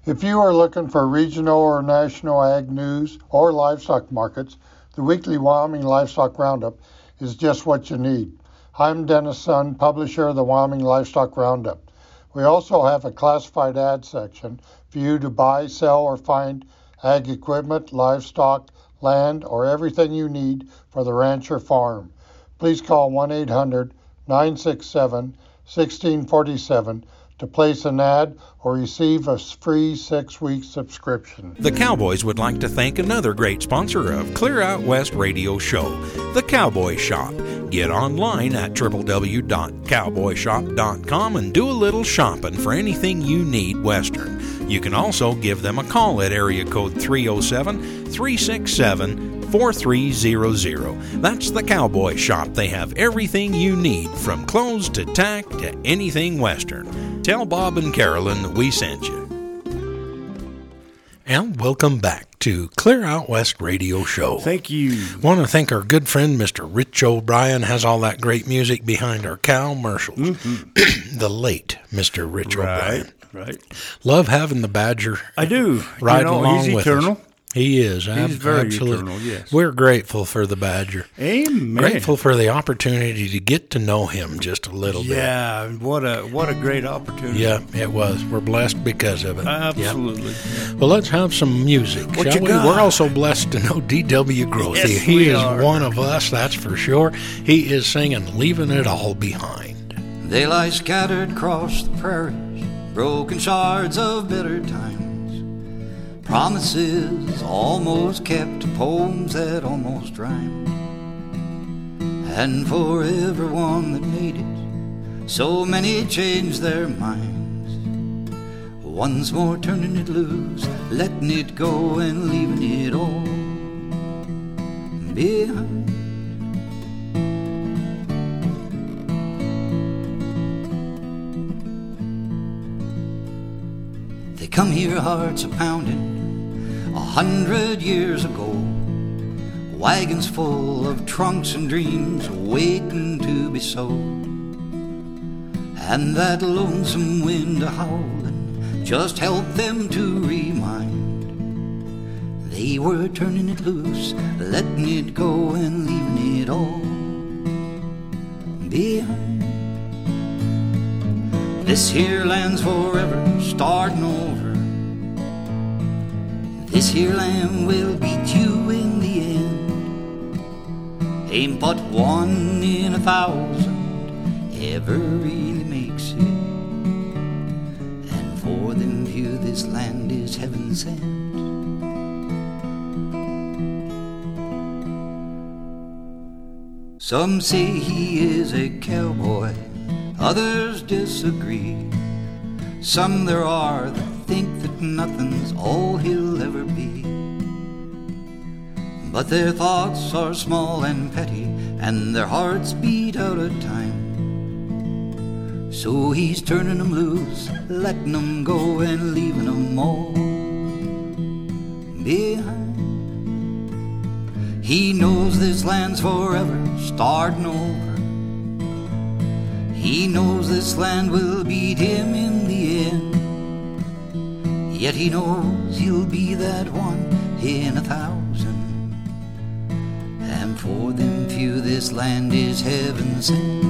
If you are looking for regional or national ag news or livestock markets, the weekly Wyoming Livestock Roundup is just what you need. I'm Dennis Sun, publisher of the Wyoming Livestock Roundup. We also have a classified ad section for you to buy, sell, or find ag equipment, livestock, land, or everything you need for the ranch or farm. Please call 1-800-967-1647 to place an ad or receive a free 6-week subscription. The Cowboys would like to thank another great sponsor of Clear Out West Radio Show, The Cowboy Shop. Get online at www.cowboyshop.com and do a little shopping for anything you need Western. You can also give them a call at area code 307-367-4300. That's The Cowboy Shop. They have everything you need, from clothes to tack to anything Western. Tell Bob and Carolyn that we sent you. And welcome back to Clear Out West Radio Show. Thank you. Want to thank our good friend, Mr. Rich O'Brien, has all that great music behind our cow commercials. Mm-hmm. The late Mr. Rich O'Brien. Right. Love having the Badger. I do. Riding along he's with eternal. us. He is. He's very absolutely eternal, yes. We're grateful for the Badger. Amen. Grateful for the opportunity to get to know him just a little bit. Yeah, what a great opportunity. Yeah, it was. We're blessed because of it. Absolutely. Yeah. Well, let's have some music, what shall we? Got? We're also blessed to know D.W. Grothe. Yes, he is are. one of us, that's for sure. He is singing Leaving It All Behind. They lie scattered across the prairies, broken shards of bitter times. Promises almost kept, poems that almost rhymed. And for everyone that made it, so many changed their minds. Once more turning it loose, letting it go and leaving it all behind. They come here, hearts a-pounding, 100 years ago, wagons full of trunks and dreams waiting to be sold. And that lonesome wind a-howling just helped them to remind they were turning it loose, letting it go and leaving it all behind. This here land's forever, starting over. This here land will beat you in the end. Ain't but one in 1,000 ever really makes it. And for them few this land is heaven sent. Some say he is a cowboy, others disagree. Some there are that think that nothing's all he'll ever be. But their thoughts are small and petty, and their hearts beat out of time. So he's turning them loose, letting them go and leaving them all behind. He knows this land's forever, starting over. He knows this land will beat him in the end. Yet he knows he'll be that one in 1,000. And for them few this land is heaven sent.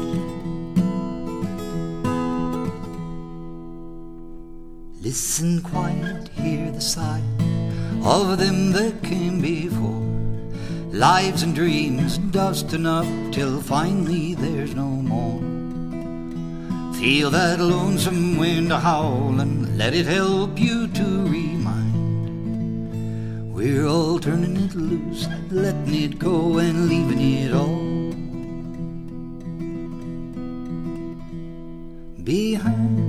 Listen quiet, hear the sigh of them that came before. Lives and dreams dusting up till finally there's no more. Feel that lonesome wind a-howling, let it help you to remind we're all turning it loose, letting it go and leaving it all behind.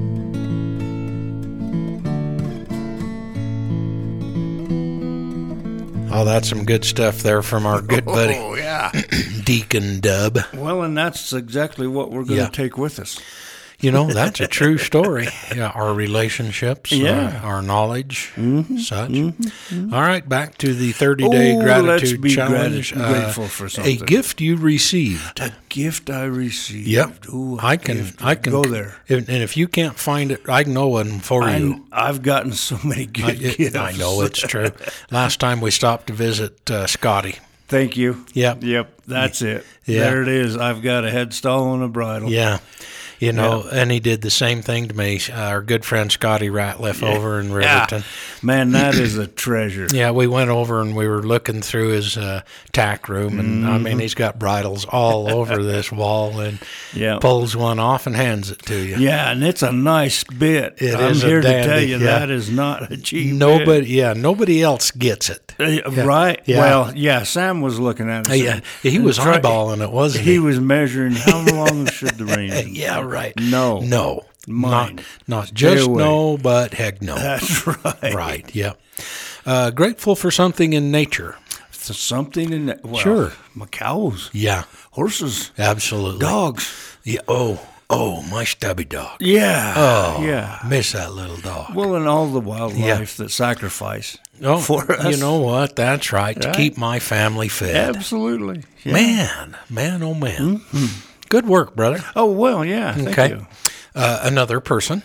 Oh, that's some good stuff there from our good buddy, Oh, yeah. Deacon Dub. Well, and that's exactly what we're going to take with us. That's a true story. Yeah, our relationships, our knowledge, such. All right, back to the 30-day gratitude challenge. Grateful for something. A gift you received. A gift I received. Yep. Ooh, I can go there. And if you can't find it, I know one for you. I've gotten so many good gifts. I know it's true. Last time we stopped to visit Scotty. Thank you. Yep. That's it. Yeah. There it is. I've got a headstall and a bridle. Yeah. And he did the same thing to me. Our good friend Scotty Ratliff over in Riverton. Yeah. Man, that is a treasure. Yeah, we went over and we were looking through his tack room, and I mean, he's got bridles all over this wall, and pulls one off and hands it to you. Yeah, and it's a nice bit. I'm here to tell you that is not a cheap bit. Yeah, nobody else gets it. Right? Yeah. Well, Sam was looking at it. Yeah, he was eyeballing it, wasn't he? He was measuring how long should the range be. Yeah, right. No. Not just no, but heck no. That's right. Right, yeah. Grateful for something in nature. Something in that. Well, sure. Cows. Yeah. Horses. Absolutely. Dogs. Yeah. Oh, my stubby dog. Yeah. Oh, yeah. Miss that little dog. Well, and all the wildlife that sacrifice for us. You know what? That's right. To keep my family fed. Absolutely. Yeah. Man, oh man. Mm-hmm. Good work, brother. Oh, well, yeah. Thank you. Another person.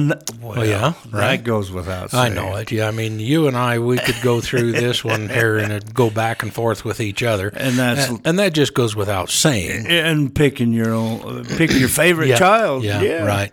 That goes without saying. I know it. Yeah, I mean, you and I, we could go through this one here and it'd go back and forth with each other, and that just goes without saying. And picking your favorite child. Yeah, right.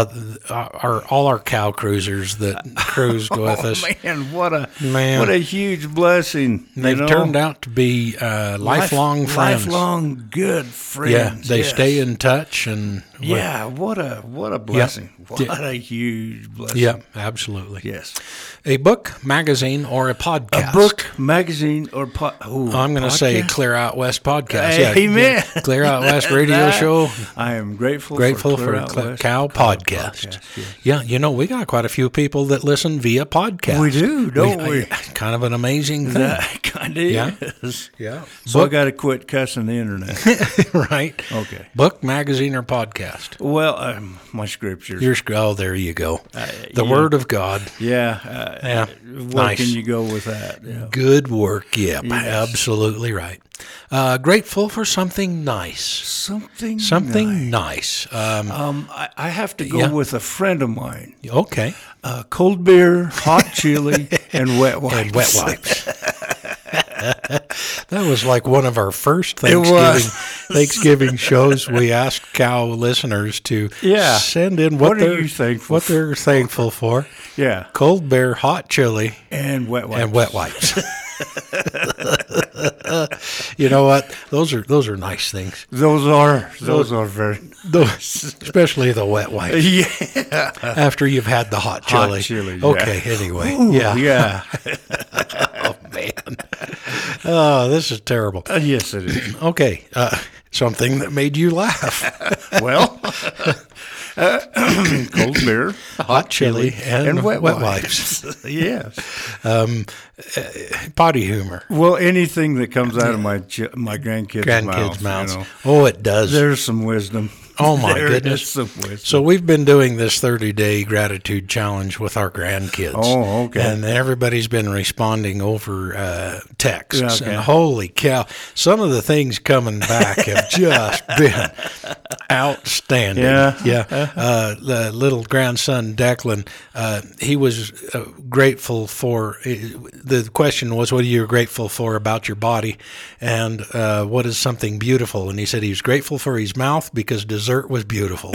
All our cow cruisers that cruised with us. Man, what a huge blessing! They've turned out to be lifelong friends, lifelong good friends. Yeah, they stay in touch, and what a blessing! What a huge blessing. Yeah, absolutely. Yes. A book, magazine, or a podcast. A book, magazine, or I'm going to say Clear Out West podcast. Amen. Clear Out West radio show. I am grateful for Cow Podcast. Yeah, we got quite a few people that listen via podcast. We do, don't we? Kind of an amazing thing. That kind of is. Yeah. So I got to quit cussing the internet. Right. Okay. Book, magazine, or podcast? Well, my scriptures. There you go. The Word of God. Yeah. Where can you go with that? Yeah. Good work. Yep. Yes. Absolutely right. Grateful for something nice. Something nice. I have to go with a friend of mine. Okay. Cold beer, hot chili, and wet wipes. That was like one of our first Thanksgiving shows. We asked cow listeners to send in what they're thankful for. Yeah. Cold beer, hot chili, and wet wipes. You know what? Those are nice things. Those are very nice. Especially the wet wipes. Yeah. After you've had the hot chili. Okay, anyway. Ooh, yeah. Oh, man. Oh, this is terrible. Yes, it is. Okay. Something that made you laugh. Well, cold beer, hot chili, and wet wipes. Yes. Potty humor. Well, anything that comes out of my grandkids' mouths. Oh, it does. There's some wisdom. Oh, my goodness. Some wisdom. So we've been doing this 30-day gratitude challenge with our grandkids. Oh, okay. And everybody's been responding over texts. Okay. And holy cow, some of the things coming back have just been outstanding. Yeah. The little grandson, Declan, he was grateful for, the question was, what are you grateful for about your body? And what is something beautiful? And he said he was grateful for his mouth because dessert was beautiful.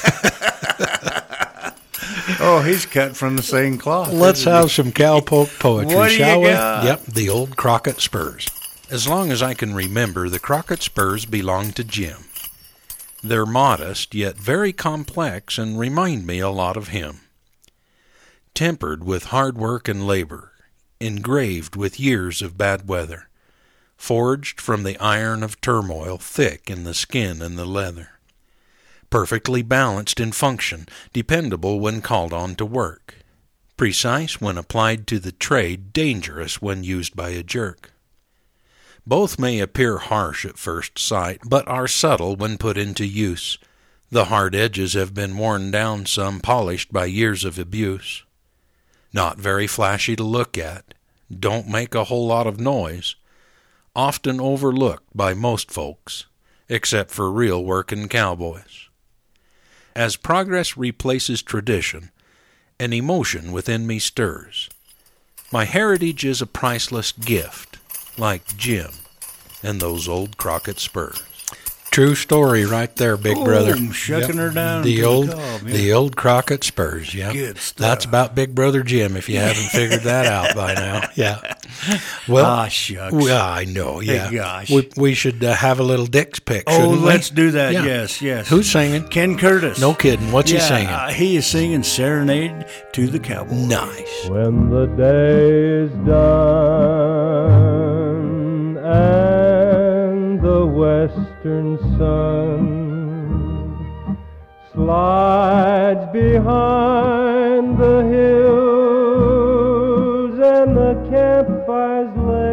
Oh, he's cut from the same cloth. Let's have some cowpoke poetry, shall we? Got? Yep, the old Crockett Spurs. As long as I can remember, the Crockett Spurs belong to Jim. They're modest, yet very complex, and remind me a lot of him. Tempered with hard work and labor, engraved with years of bad weather, forged from the iron of turmoil, thick in the skin and the leather. Perfectly balanced in function, dependable when called on to work. Precise when applied to the trade, dangerous when used by a jerk. Both may appear harsh at first sight, but are subtle when put into use. The hard edges have been worn down some, polished by years of abuse. Not very flashy to look at, don't make a whole lot of noise, often overlooked by most folks, except for real working cowboys. As progress replaces tradition, an emotion within me stirs. My heritage is a priceless gift, like Jim and those old Crockett spurs. True story right there, big brother. Shucking her down. The old Crockett spurs, yeah. Good stuff. That's about Big Brother Jim, if you haven't figured that out by now. Yeah. Well, shucks. Well, I know, yeah. Hey, gosh. We should have a little Dick's pick, Oh, shouldn't we? let's do that. Yeah. Yes. Who's singing? Ken Curtis. No kidding. What's he singing? He is singing Serenade to the Cowboy. Nice. When the day is done and the western sun slides behind the hills and the campfires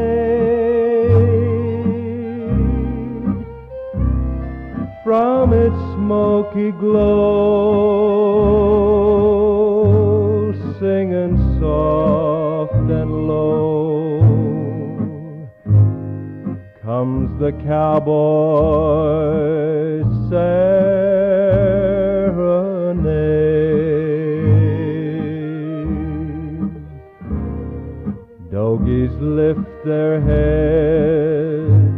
laid, from its smoky glow, singing soft and low, comes the cowboy serenade. Dogies lift their heads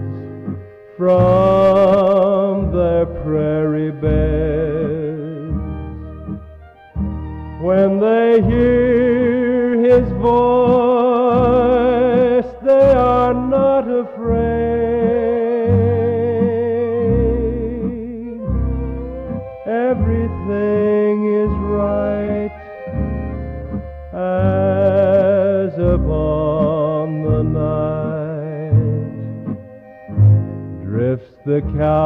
from their prairie beds when they hear his voice. They are not afraid. Everything is right as upon the night. Drifts the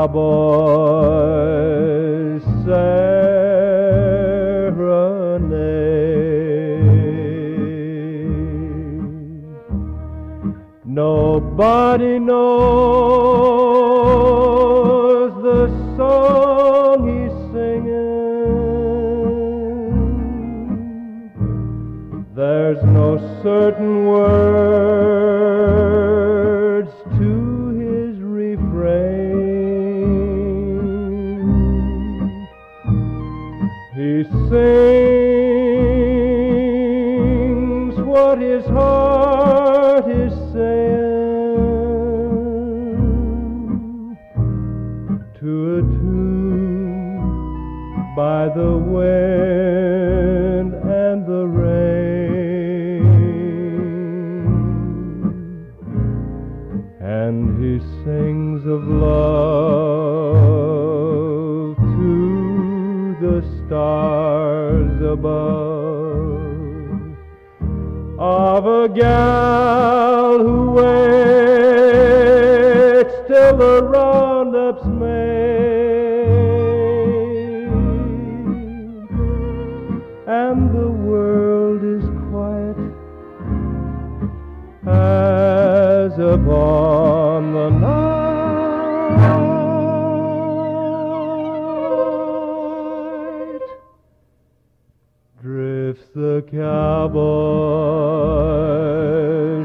cowboy's serenade. Nobody knows the song he's singing. There's no certain words to his refrain. He sings what his heart is saying, to a tune by the wind and the rain. And he sings of love to the stars above, of a gal who waits till the roundup's made, and the world is quiet as upon the night. Drifts the cowboy's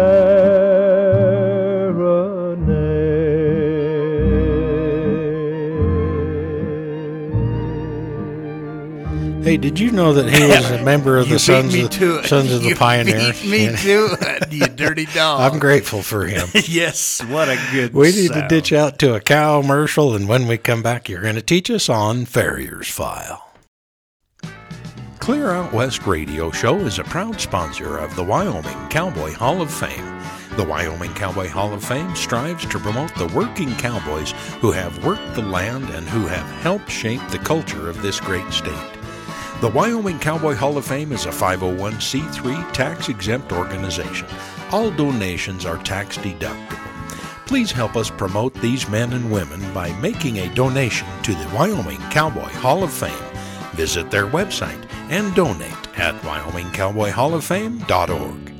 serenade. Hey, did you know that he was a member of the Sons of the Pioneers? Beat me to it, you dirty dog. I'm grateful for him. Yes, what a good We need to sound. ditch out to a cow commercial, and when we come back, you're going to teach us on Farrier's File. Clear Out West Radio Show is a proud sponsor of the Wyoming Cowboy Hall of Fame. The Wyoming Cowboy Hall of Fame strives to promote the working cowboys who have worked the land and who have helped shape the culture of this great state. The Wyoming Cowboy Hall of Fame is a 501c3 tax-exempt organization. All donations are tax deductible. Please help us promote these men and women by making a donation to the Wyoming Cowboy Hall of Fame. Visit their website and donate at WyomingCowboyHallOfFame.org.